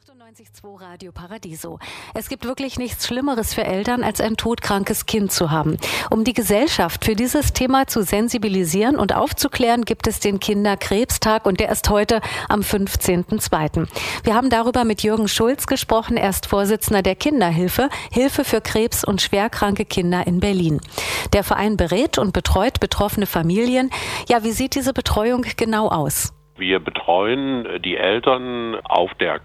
98.2 Radio Paradiso. Es gibt wirklich nichts Schlimmeres für Eltern, als ein todkrankes Kind zu haben. Um die Gesellschaft für dieses Thema zu sensibilisieren und aufzuklären, gibt es den Kinderkrebstag und der ist heute am 15.02. Wir haben darüber mit Jürgen Schulz gesprochen, er ist Vorsitzender der Kinderhilfe, Hilfe für Krebs- und schwerkranke Kinder in Berlin. Der Verein berät und betreut betroffene Familien. Ja, wie sieht diese Betreuung genau aus? Wir betreuen die Eltern auf der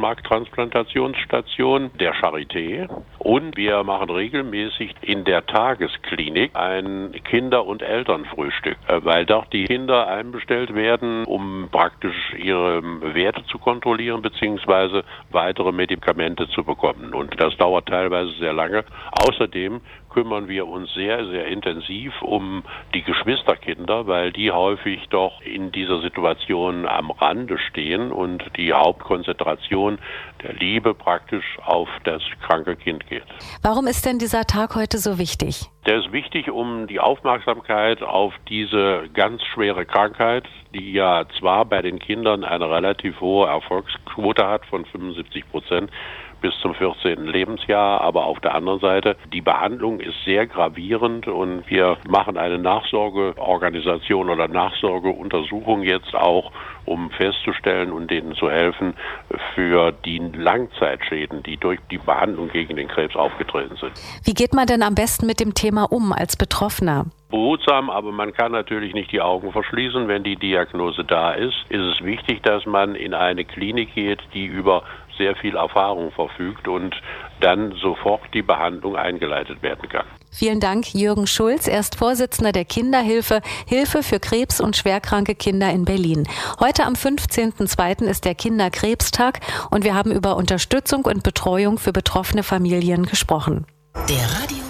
Knochenmarktransplantationsstation der Charité und wir machen regelmäßig in der Tagesklinik ein Kinder- und Elternfrühstück, weil dort die Kinder einbestellt werden, um praktisch ihre Werte zu kontrollieren bzw. weitere Medikamente zu bekommen. Und das dauert teilweise sehr lange. Außerdem kümmern wir uns sehr, sehr intensiv um die Geschwisterkinder, weil die häufig doch in dieser Situation am Rande stehen und die Hauptkonzentration der Liebe praktisch auf das kranke Kind geht. Warum ist denn dieser Tag heute so wichtig? Der ist wichtig, um die Aufmerksamkeit auf diese ganz schwere Krankheit, die ja zwar bei den Kindern eine relativ hohe Erfolgsquote hat von 75% bis zum 14. Lebensjahr, aber auf der anderen Seite, die Behandlung ist sehr gravierend und wir machen eine Nachsorgeorganisation oder Nachsorgeuntersuchung jetzt auch, um festzustellen und denen zu helfen für die Langzeitschäden, die durch die Behandlung gegen den Krebs aufgetreten sind. Wie geht man denn am besten mit dem Thema um als Betroffener? Behutsam, aber man kann natürlich nicht die Augen verschließen. Wenn die Diagnose da ist, ist es wichtig, dass man in eine Klinik geht, die über sehr viel Erfahrung verfügt und dann sofort die Behandlung eingeleitet werden kann. Vielen Dank, Jürgen Schulz. Er ist Vorsitzender der Kinderhilfe, Hilfe für Krebs- und schwerkranke Kinder in Berlin. Heute am 15.02. ist der Kinderkrebstag und wir haben über Unterstützung und Betreuung für betroffene Familien gesprochen. Der Radio